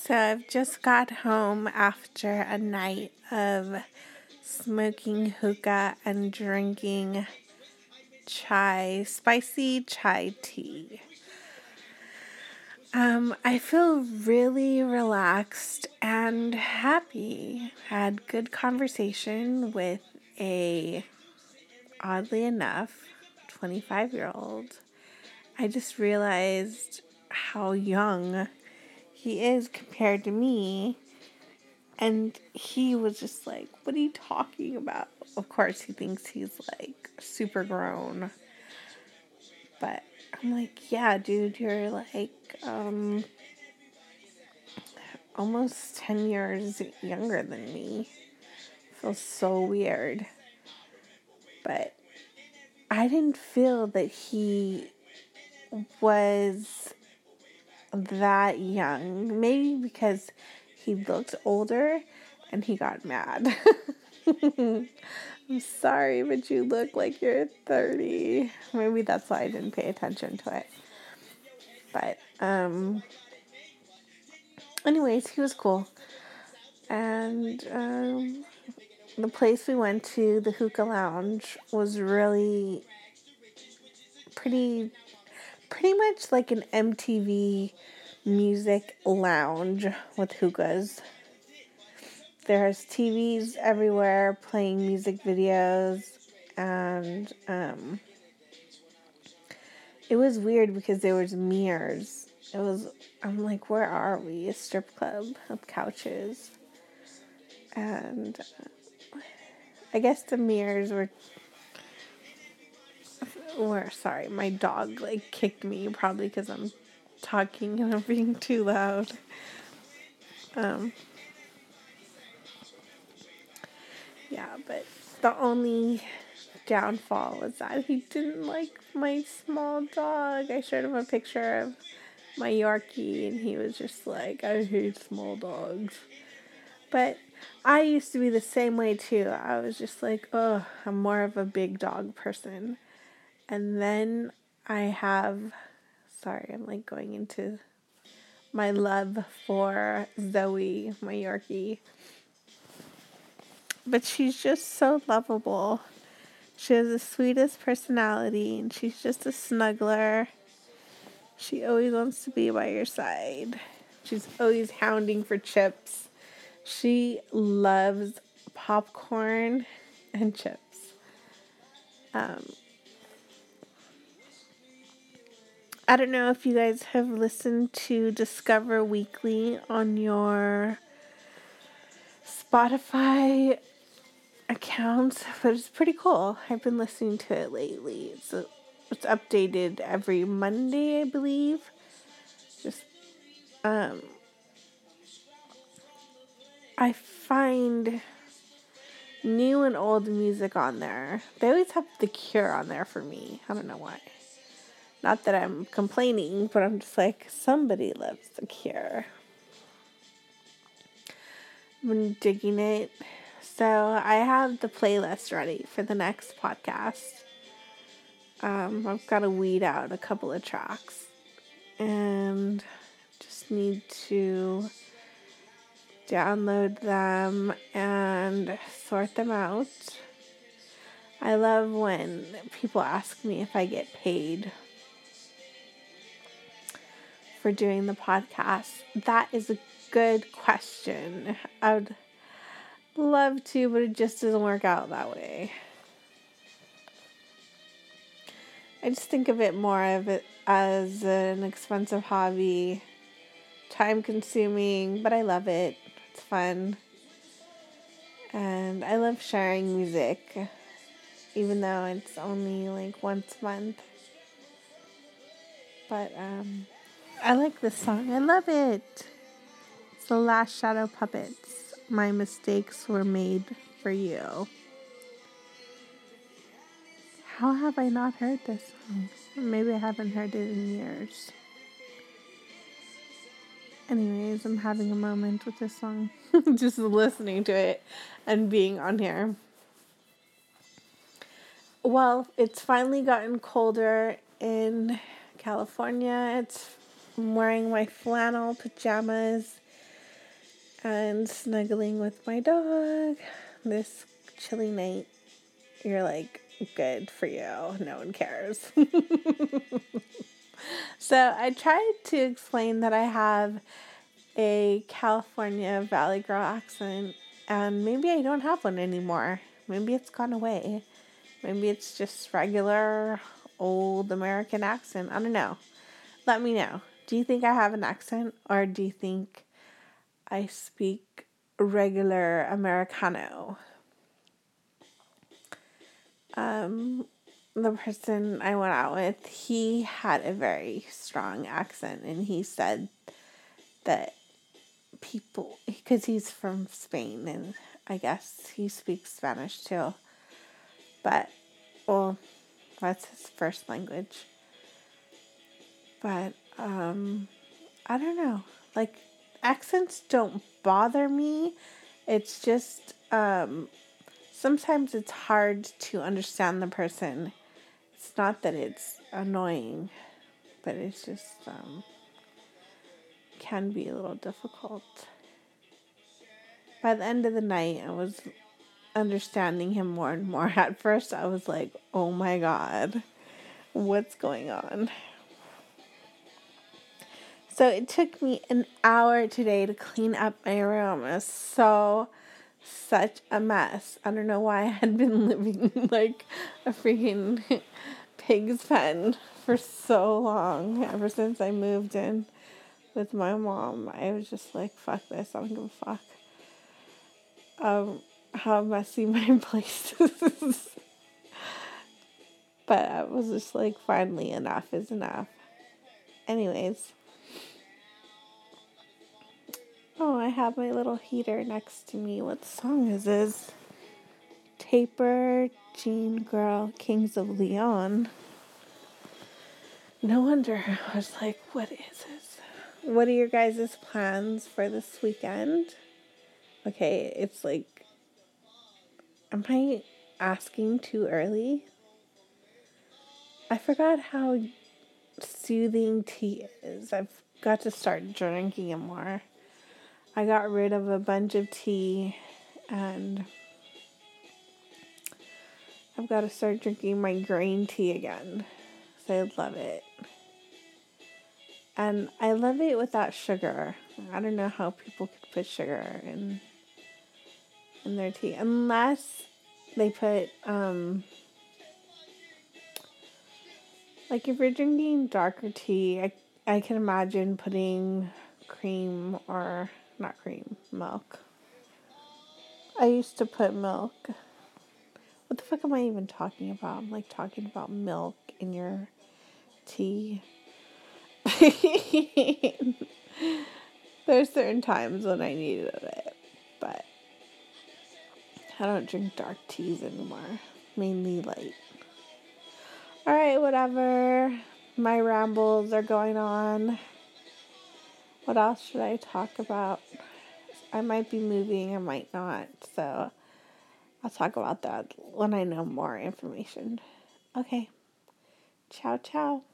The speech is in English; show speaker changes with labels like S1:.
S1: So I've just got home after a night of smoking hookah and drinking spicy chai tea. I feel really relaxed and happy. Had good conversation with oddly enough, 25-year-old. I just realized how young he is compared to me. And he was just like, what are you talking about? Of course, he thinks he's like super grown. But I'm like, yeah, dude, you're like almost 10 years younger than me. Feels so weird. But I didn't feel that he was that young. Maybe because he looked older and he got mad. I'm sorry, but you look like you're 30. Maybe that's why I didn't pay attention to it. But, anyways, he was cool. And, the place we went to, the Hookah Lounge, was really pretty much like an MTV music lounge with hookahs. There's TVs everywhere playing music videos, and it was weird because there was mirrors. I'm like, where are we? A strip club of couches. And I guess the mirrors sorry, my dog like kicked me, probably because I'm talking and I'm being too loud. Yeah, but the only downfall was that he didn't like my small dog. I showed him a picture of my Yorkie, and he was just like, I hate small dogs. But I used to be the same way too. I was just like, oh, I'm more of a big dog person. And then I'm like going into my love for Zoe, my Yorkie. But she's just so lovable. She has the sweetest personality, and she's just a snuggler. She always wants to be by your side. She's always hounding for chips. She loves popcorn and chips. I don't know if you guys have listened to Discover Weekly on your Spotify accounts, but it's pretty cool. I've been listening to it lately. It's updated every Monday, I believe. Just I find new and old music on there. They always have The Cure on there for me. I don't know why. Not that I'm complaining, but I'm just like, somebody loves The Cure. I've been digging it. So I have the playlist ready for the next podcast. I've got to weed out a couple of tracks. And just need to download them and sort them out. I love when people ask me if I get paid for doing the podcast. That is a good question. I would love to, but it just doesn't work out that way. I just think of it more of it as an expensive hobby, time consuming, but I love it. It's fun. And I love sharing music, even though it's only like once a month. But I like this song. I love it. It's The Last Shadow Puppets. My Mistakes Were Made for You. How have I not heard this song? Maybe I haven't heard it in years. Anyways, I'm having a moment with this song. Just listening to it and being on here. Well, it's finally gotten colder in California. I'm wearing my flannel pajamas and snuggling with my dog this chilly night. You're like, good for you. No one cares. So I tried to explain that I have a California Valley Girl accent, and maybe I don't have one anymore. Maybe it's gone away. Maybe it's just regular old American accent. I don't know. Let me know. Do you think I have an accent, or do you think I speak regular Americano? The person I went out with, he had a very strong accent, and he said that people, because he's from Spain, and I guess he speaks Spanish too, but, well, that's his first language, but, I don't know, like, accents don't bother me, it's just, sometimes it's hard to understand the person. It's not that it's annoying, but it's just, can be a little difficult. By the end of the night, I was understanding him more and more. At first, I was like, oh my God, what's going on? So it took me an hour today to clean up my room. It was such a mess. I don't know why I had been living like a freaking pig's pen for so long. Ever since I moved in with my mom, I was just like, fuck this, I don't give a fuck. How messy my place is. But I was just like, finally, enough is enough. Anyways. Oh, I have my little heater next to me. What song is this? Taper, Jean Girl, Kings of Leon. No wonder. I was like, what is this? What are your guys' plans for this weekend? Okay, it's like, am I asking too early? I forgot how soothing tea is. I've got to start drinking it more. I got rid of a bunch of tea, and I've got to start drinking my green tea again. So I love it. And I love it without sugar. I don't know how people could put sugar in their tea. Unless they put, like if you're drinking darker tea, I can imagine putting cream or, not cream, milk. I used to put milk. What the fuck am I even talking about? I'm like talking about milk in your tea. There's certain times when I needed it, but I don't drink dark teas anymore. Mainly light. Alright, whatever. My rambles are going on. What else should I talk about? I might be moving, I might not. So I'll talk about that when I know more information. Okay. Ciao, ciao.